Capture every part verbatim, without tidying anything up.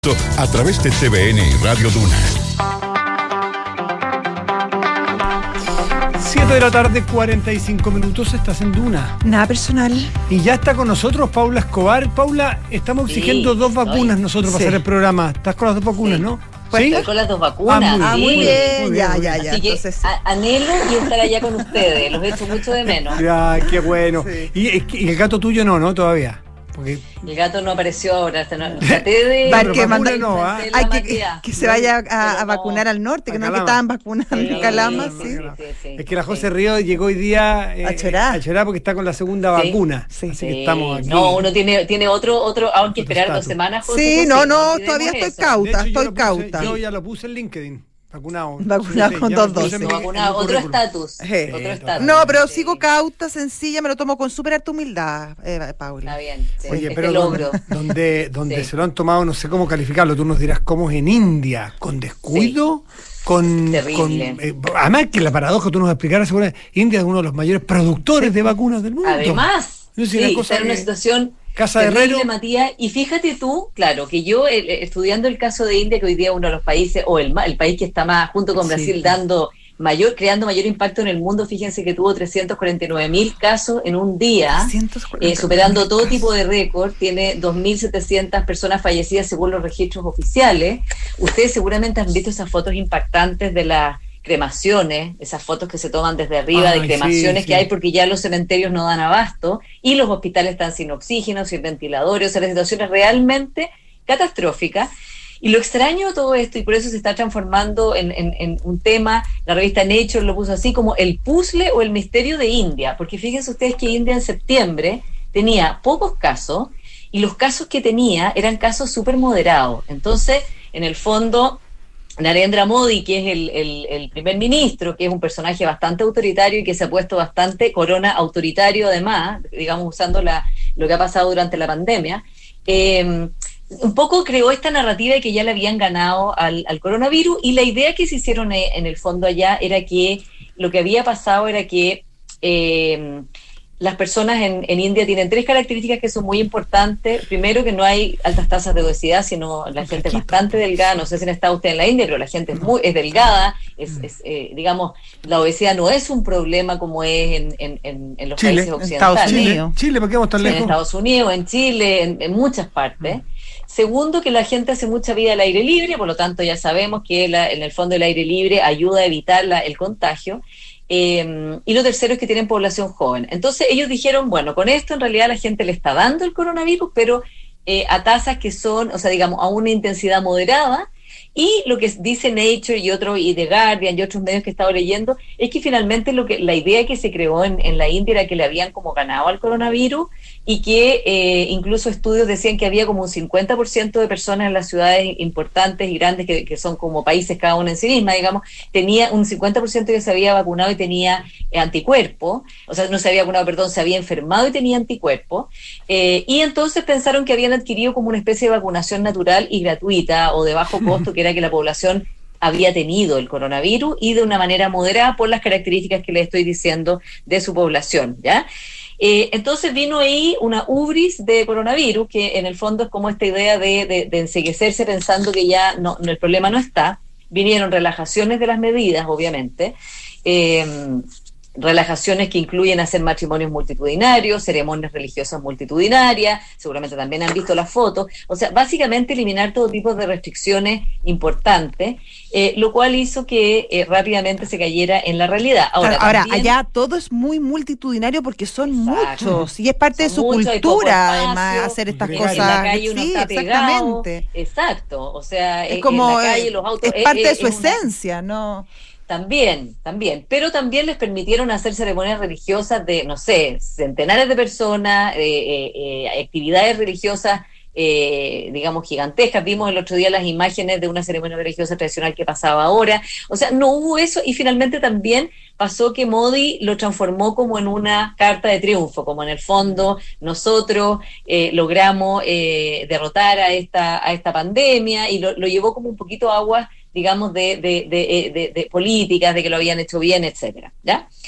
A través de T V N y Radio Duna. siete de la tarde, cuarenta y cinco minutos, estás en Duna. Nada personal. Y ya está con nosotros Paula Escobar. Paula, estamos exigiendo sí, dos vacunas estoy. nosotros sí. para hacer el programa. ¿Estás con las dos vacunas, sí. no? Pues ¿Sí? Estoy con las dos vacunas. Ah, muy, ah, muy, sí. bien. muy bien, ya, muy ya, bien. ya. Así Entonces, que a, anhelo y estar allá con ustedes. Los echo mucho de menos. Ya, qué bueno. Sí. Y, y el gato tuyo no, ¿no? Todavía. Porque... El gato no apareció ahora, no, traté de... Para que, manda, no, ¿ah? hay que, que, que se vaya a, a vacunar no. al norte, que a no es que estaban vacunando en sí, Calama, sí, sí. sí, sí, sí. Es que la José Río llegó hoy día eh, a Chorá. a Chorá porque está con la segunda sí. vacuna. Sí. Así Sí. que estamos aquí. No, uno tiene, tiene otro, otro, aunque Otro esperar estatus. dos semanas. José, Sí, José, no, no, no, todavía estoy eso. cauta, De hecho, yo estoy lo puse- cauta. Yo ya lo puse en LinkedIn. Vacunado. Vacunado Sí, con ya dos lo puse dosis. en mi- No, en mi vacunado, otro currículum. estatus. Sí. Otro Sí, estatus. No, pero Sí. sigo cauta, sencilla, me lo tomo con súper harta humildad, eh, Paula. Está bien. Sí. Oye, este pero logro. donde, donde Sí. se lo han tomado, no sé cómo calificarlo, tú nos dirás cómo es en India, con descuido, con, Terrible. con eh, además que la paradoja tú nos explicaras, seguro, India es uno de los mayores productores de vacunas del mundo. Además, No sé, sí, una cosa está en una que- situación Casa de terrible, Herrero. Matías. Y fíjate tú, claro, que yo eh, estudiando el caso de India, que hoy día es uno de los países, o el, ma- el país que está más, junto con Sí. Brasil, dando mayor, creando mayor impacto en el mundo, fíjense que tuvo trescientos cuarenta y nueve mil casos en un día, trescientos cuarenta y nueve eh, superando mil todo casos. tipo de récord, tiene dos mil setecientas personas fallecidas según los registros oficiales. Ustedes seguramente han visto esas fotos impactantes de las cremaciones, esas fotos que se toman desde arriba Ay, de cremaciones sí, que sí. hay porque ya los cementerios no dan abasto y los hospitales están sin oxígeno, sin ventiladores, o sea, la situación es realmente catastrófica. Y lo extraño de todo esto, y por eso se está transformando en, en, en un tema, la revista Nature lo puso así, como el puzzle o el misterio de India, porque fíjense ustedes que India en septiembre tenía pocos casos, y los casos que tenía eran casos súper moderados. Entonces, en el fondo, Narendra Modi, que es el, el, el primer ministro, que es un personaje bastante autoritario y que se ha puesto bastante corona autoritario además, digamos, usando la, lo que ha pasado durante la pandemia, eh, un poco creó esta narrativa de que ya le habían ganado al, al coronavirus, y la idea que se hicieron en el fondo allá era que lo que había pasado era que eh, las personas en, en India tienen tres características que son muy importantes. Primero, que no hay altas tasas de obesidad, sino la gente es bastante delgada. No sé si han estado usted en la India, pero la gente es muy es delgada. Es, es eh, digamos, la obesidad no es un problema como es en, en, en, en los Chile, países en occidentales. Estados Unidos. Chile, ¿por qué vamos tan En lejos? Estados Unidos, en Chile, en, en muchas partes. Segundo, que la gente hace mucha vida al aire libre, por lo tanto ya sabemos que la, en el fondo el aire libre ayuda a evitar la, el contagio. Eh, y lo tercero es que tienen población joven. Entonces ellos dijeron, bueno, con esto en realidad la gente le está dando el coronavirus, pero eh, a tasas que son, o sea, digamos, a una intensidad moderada. Y lo que dice Nature y otro, y The Guardian y otros medios que he estado leyendo, es que finalmente lo que la idea que se creó en, en la India era que le habían como ganado al coronavirus, y que eh, incluso estudios decían que había como un cincuenta por ciento de personas en las ciudades importantes y grandes, que, que son como países cada una en sí misma, digamos, tenía un cincuenta por ciento que se había vacunado y tenía eh, anticuerpos, o sea, no se había vacunado, perdón, se había enfermado y tenía anticuerpos, eh, y entonces pensaron que habían adquirido como una especie de vacunación natural y gratuita o de bajo costo, que era que la población había tenido el coronavirus y de una manera moderada por las características que les estoy diciendo de su población, ¿ya? Eh, entonces vino ahí una ubris de coronavirus, que en el fondo es como esta idea de, de, de enceguecerse pensando que ya no, no, el problema no está. Vinieron relajaciones de las medidas, obviamente, eh, relajaciones que incluyen hacer matrimonios multitudinarios, ceremonias religiosas multitudinarias, seguramente también han visto las fotos, o sea, básicamente eliminar todo tipo de restricciones importantes, eh, lo cual hizo que eh, rápidamente se cayera en la realidad. Ahora, Ahora, también, allá todo es muy multitudinario porque son Exacto. muchos y es parte Son de su muchos, hay poco cultura, espacio, además, hacer estas en cosas. en la calle uno sí, está pegado, exactamente. exacto, o sea, Es en como, la calle eh, los autos es parte eh, de su es una- esencia, ¿no? También, también, pero también les permitieron hacer ceremonias religiosas de, no sé, centenares de personas, eh, eh, eh, actividades religiosas, eh, digamos, gigantescas. Vimos el otro día las imágenes de una ceremonia religiosa tradicional que pasaba ahora. O sea, no hubo eso, y finalmente también pasó que Modi lo transformó como en una carta de triunfo, como en el fondo nosotros eh, logramos eh, derrotar a esta, a esta pandemia, y lo, lo llevó como un poquito a aguas, digamos, de, de, de, de, de políticas, de que lo habían hecho bien, etcétera, ¿ya?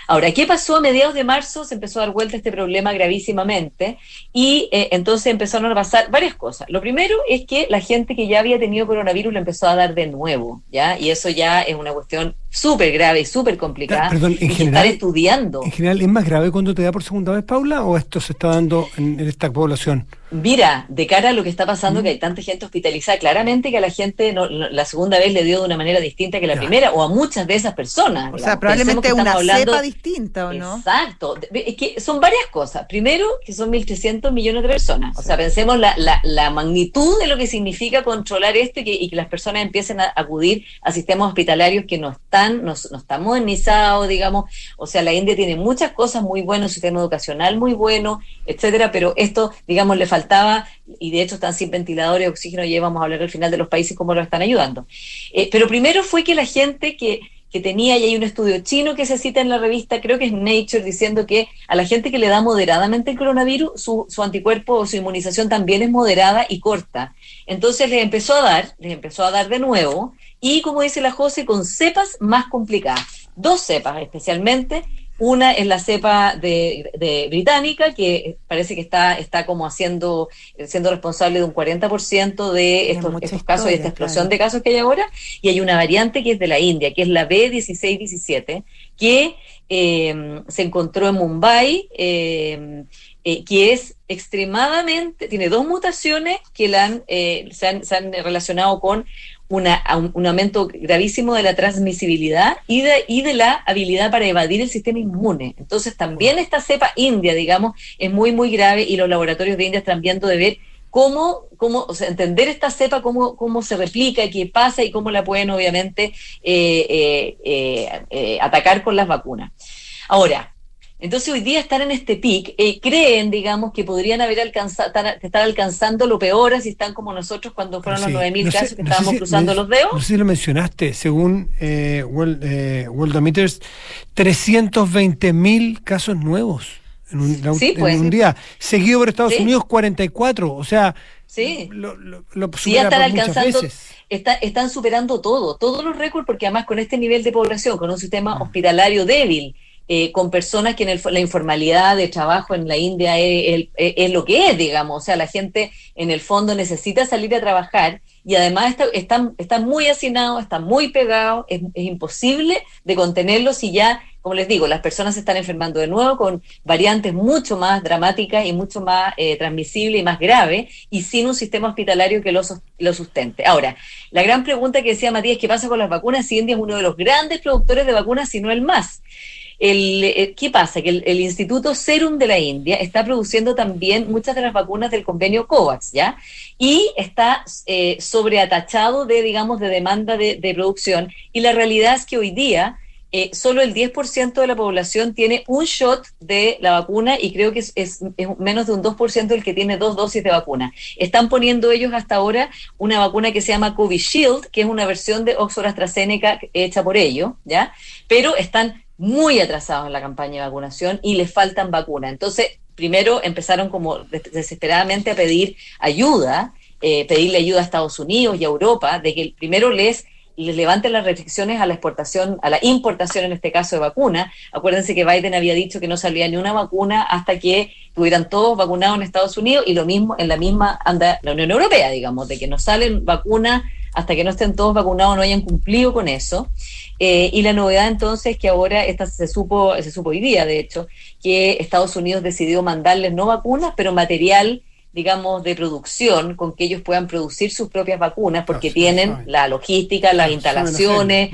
Ahora, ¿qué pasó? A mediados de marzo se empezó a dar vuelta este problema gravísimamente y eh, entonces empezaron a pasar varias cosas. Lo primero es que la gente que ya había tenido coronavirus le empezó a dar de nuevo, ¿ya? Y eso ya es una cuestión súper grave y súper complicada. Perdón, en y general, estar estudiando. ¿En general es más grave cuando te da por segunda vez, Paula, o esto se está dando en, en esta población? Mira, de cara a lo que está pasando, mm. que hay tanta gente hospitalizada, claramente que a la gente no, no, la segunda vez le dio de una manera distinta que la ya. primera, o a muchas de esas personas. O digamos. sea, probablemente una hablando, cepa distinta, ¿o no? Exacto. Es que son varias cosas. Primero, que son mil trescientos millones de personas. O sí. sea, pensemos la, la, la magnitud de lo que significa controlar esto y que, y que las personas empiecen a acudir a sistemas hospitalarios que no están, no, no están modernizados, digamos. O sea, la India tiene muchas cosas muy buenas, un sistema educacional muy bueno, etcétera, pero esto, digamos, le falta Faltaba, y de hecho están sin ventiladores, oxígeno, y vamos a hablar al final de los países cómo lo están ayudando. Eh, pero primero fue que la gente que, que tenía, y hay un estudio chino que se cita en la revista, creo que es Nature, diciendo que a la gente que le da moderadamente el coronavirus, su, su anticuerpo o su inmunización también es moderada y corta. Entonces les empezó a dar, les empezó a dar de nuevo, y como dice la José, con cepas más complicadas. Dos cepas especialmente. Una es la cepa de, de británica, que parece que está, está como haciendo, siendo responsable de un cuarenta por ciento de estos, estos historia, casos y esta explosión claro. de casos que hay ahora, y hay una variante que es de la India, que es la B dieciséis diecisiete, que eh, se encontró en Mumbai, eh, eh, que es extremadamente, tiene dos mutaciones que la han, eh, se, han, se han relacionado con Una, un, un aumento gravísimo de la transmisibilidad y de, y de la habilidad para evadir el sistema inmune. Entonces también esta cepa india, digamos, es muy, muy grave, y los laboratorios de India están viendo de ver cómo, cómo o sea, entender esta cepa, cómo, cómo se replica, qué pasa y cómo la pueden obviamente eh, eh, eh, eh, atacar con las vacunas. Ahora, entonces hoy día están en este pic, eh, creen, digamos, que podrían haber alcanzado, estar alcanzando lo peor, así están como nosotros cuando fueron sí, los nueve mil no casos sé, que no estábamos si, cruzando me, los dedos. No sé si lo mencionaste, según eh, World, eh, Worldometers, trescientos veinte mil casos nuevos en un, la, sí, pues, en un día, seguido por Estados sí. Unidos cuarenta y cuatro, o sea, sí. lo, lo, lo sí, están alcanzando, está, están superando todo, todos los récords, porque además con este nivel de población, con un sistema ah. hospitalario débil, Eh, con personas que en el, la informalidad de trabajo en la India es, es, es lo que es, digamos, o sea, la gente en el fondo necesita salir a trabajar y además está, están, están muy hacinados, están muy pegados, es, es imposible de contenerlos y ya, como les digo, las personas se están enfermando de nuevo con variantes mucho más dramáticas y mucho más eh, transmisibles y más graves y sin un sistema hospitalario que lo, lo sustente. Ahora, la gran pregunta que decía Matías, ¿qué pasa con las vacunas? Si India es uno de los grandes productores de vacunas, si no el más. El, el, ¿Qué pasa? Que el, el Instituto Serum de la India está produciendo también muchas de las vacunas del convenio COVAX, ¿ya? Y está eh, sobreatachado de, digamos, de demanda de, de producción. Y la realidad es que hoy día eh, solo el diez por ciento de la población tiene un shot de la vacuna y creo que es, es, es menos de un dos por ciento el que tiene dos dosis de vacuna. Están poniendo ellos hasta ahora una vacuna que se llama Covishield, que es una versión de Oxford AstraZeneca hecha por ellos, ¿ya? Pero están muy atrasados en la campaña de vacunación y les faltan vacunas. Entonces, primero empezaron como desesperadamente a pedir ayuda, eh, pedirle ayuda a Estados Unidos y a Europa, de que primero les, les levanten las restricciones a la exportación, a la importación en este caso de vacunas. Acuérdense que Biden había dicho que no salía ni una vacuna hasta que estuvieran todos vacunados en Estados Unidos, y lo mismo en la misma anda la Unión Europea, digamos, de que no salen vacunas hasta que no estén todos vacunados, no hayan cumplido con eso. Eh, y la novedad entonces es que ahora esta se supo, se supo hoy día, de hecho, que Estados Unidos decidió mandarles no vacunas, pero material, digamos, de producción, con que ellos puedan producir sus propias vacunas, porque no, tienen no, la logística, las no, instalaciones.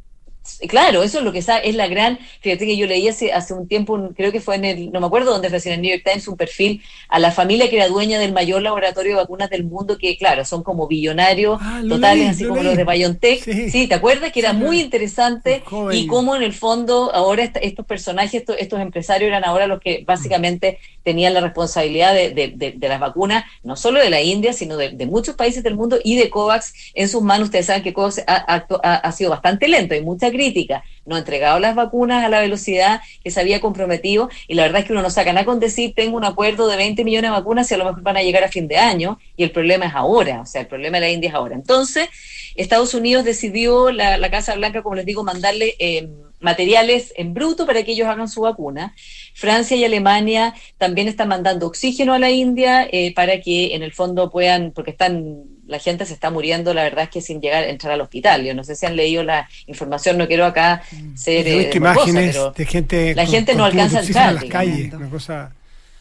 Claro, eso es lo que sabe, es la gran, fíjate que yo leí hace, hace un tiempo, creo que fue en el, no me acuerdo dónde fue, en el New York Times, un perfil a la familia que era dueña del mayor laboratorio de vacunas del mundo, que claro, son como billonarios ah, totales, leí, así como leí. Los de BioNTech, sí. sí, ¿te acuerdas? Que era sí, muy interesante, y cómo en el fondo ahora est- estos personajes, estos, estos empresarios eran ahora los que básicamente tenían la responsabilidad de, de, de, de las vacunas, no solo de la India, sino de, de muchos países del mundo, y de COVAX en sus manos. Ustedes saben que COVAX ha, ha, ha sido bastante lento, hay mucha crítica. No ha entregado las vacunas a la velocidad que se había comprometido, y la verdad es que uno no saca nada con decir tengo un acuerdo de veinte millones de vacunas y a lo mejor van a llegar a fin de año, y el problema es ahora, o sea, el problema de la India es ahora. Entonces, Estados Unidos decidió, la, la Casa Blanca, como les digo, mandarle eh, materiales en bruto para que ellos hagan su vacuna. Francia y Alemania también están mandando oxígeno a la India eh, para que en el fondo puedan, porque están, la gente se está muriendo, la verdad es que sin llegar a entrar al hospital. Yo no sé si han leído la información, no quiero acá ser He visto eh, imágenes morbosa, de gente la con, gente con no alcanza a entrar en las calles, una cosa...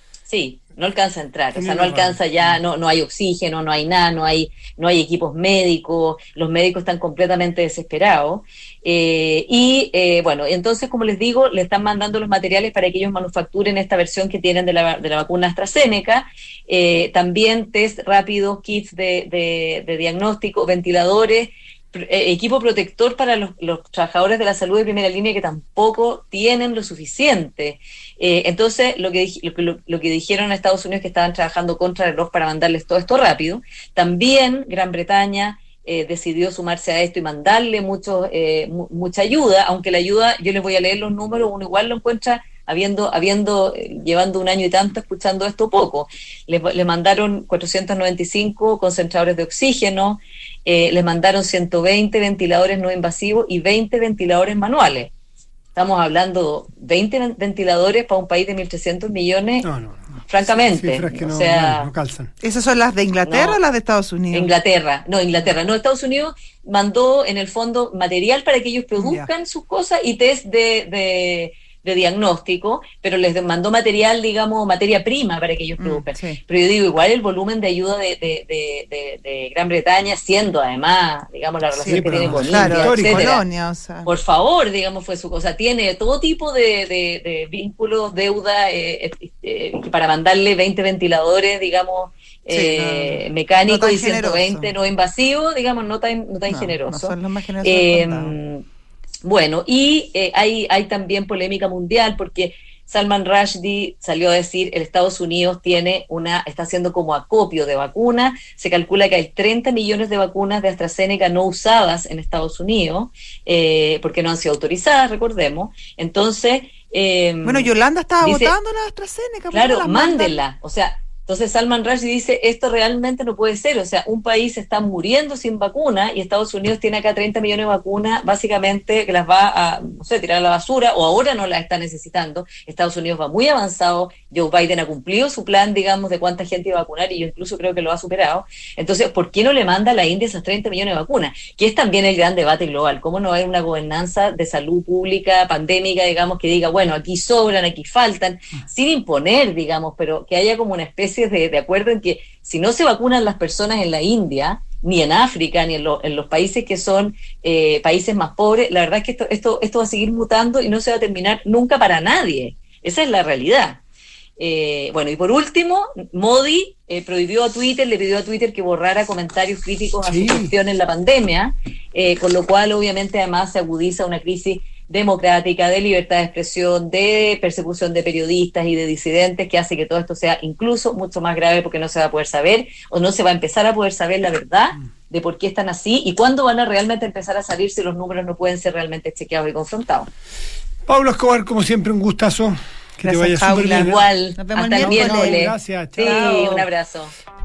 Sí, no alcanza a entrar, o sea, no alcanza ya, no, no hay oxígeno, no hay nada, no hay, no hay equipos médicos, los médicos están completamente desesperados, eh, y eh, bueno, entonces, como les digo, le están mandando los materiales para que ellos manufacturen esta versión que tienen de la, de la vacuna AstraZeneca, eh, también test rápidos, kits de, de, de diagnóstico, ventiladores, equipo protector para los, los trabajadores de la salud de primera línea que tampoco tienen lo suficiente. Eh, entonces, lo que, lo, lo que dijeron a Estados Unidos que estaban trabajando contra el reloj para mandarles todo esto rápido. También Gran Bretaña eh, decidió sumarse a esto y mandarle mucho, eh, mu mucha ayuda, aunque la ayuda, yo les voy a leer los números, uno igual lo encuentra habiendo, habiendo eh, llevando un año y tanto escuchando esto poco. Le, le mandaron cuatrocientos noventa y cinco concentradores de oxígeno, eh, les mandaron ciento veinte ventiladores no invasivos y veinte ventiladores manuales. Estamos hablando veinte ventiladores para un país de mil trescientos millones, no, no, no. francamente. Que no, o sea, no, no calzan. ¿Esas son las de Inglaterra no, o las de Estados Unidos? Inglaterra, no, Inglaterra. No, Estados Unidos mandó en el fondo material para que ellos produzcan yeah. sus cosas y test de... de de diagnóstico, pero les mandó material, digamos, materia prima para que ellos produzcan. Mm, sí. Pero yo digo, igual el volumen de ayuda de, de, de, de, de Gran Bretaña, siendo además, digamos, la relación sí, que tiene con claro, India, etcétera. Colonia, o sea. Por favor, digamos, fue su cosa. Tiene todo tipo de, de, de vínculos, deuda, eh, eh, para mandarle veinte ventiladores, digamos, sí, eh, no, mecánicos no y ciento veinte generoso. No invasivos, digamos, no tan, no tan no, generosos. No son los más generosos. Eh, Bueno, y eh, hay, hay también polémica mundial porque Salman Rushdie salió a decir el Estados Unidos tiene una, está haciendo como acopio de vacunas. Se calcula que hay treinta millones de vacunas de AstraZeneca no usadas en Estados Unidos, eh, porque no han sido autorizadas, recordemos. Entonces... Eh, bueno, Yolanda estaba dice, votando la AstraZeneca. Claro, mándenla. O sea... Entonces Salman Rushdie dice, esto realmente no puede ser, o sea, un país está muriendo sin vacuna y Estados Unidos tiene acá treinta millones de vacunas, básicamente que las va a, no sé, tirar a la basura, o ahora no las está necesitando. Estados Unidos va muy avanzado, Joe Biden ha cumplido su plan, digamos, de cuánta gente iba a vacunar, y yo incluso creo que lo ha superado. Entonces, ¿por qué no le manda a la India esas treinta millones de vacunas? Que es también el gran debate global, ¿cómo no hay una gobernanza de salud pública, pandémica, digamos, que diga, bueno, aquí sobran, aquí faltan, sin imponer, digamos, pero que haya como una especie De, de acuerdo en que si no se vacunan las personas en la India, ni en África, ni en, lo, en los países que son eh, países más pobres, la verdad es que esto, esto, esto va a seguir mutando y no se va a terminar nunca para nadie. Esa es la realidad. Eh, bueno, y por último, Modi eh, prohibió a Twitter, le pidió a Twitter que borrara comentarios críticos a sí. su gestión en la pandemia, eh, con lo cual obviamente además se agudiza una crisis democrática, de libertad de expresión, de persecución de periodistas y de disidentes, que hace que todo esto sea incluso mucho más grave, porque no se va a poder saber, o no se va a empezar a poder saber la verdad de por qué están así y cuándo van a realmente empezar a salir si los números no pueden ser realmente chequeados y confrontados. Pablo Escobar, como siempre, un gustazo. Que Gracias, te vaya súper bien. Igual, nos vemos hasta el miércoles. miércoles. Gracias, chao. Sí, un abrazo.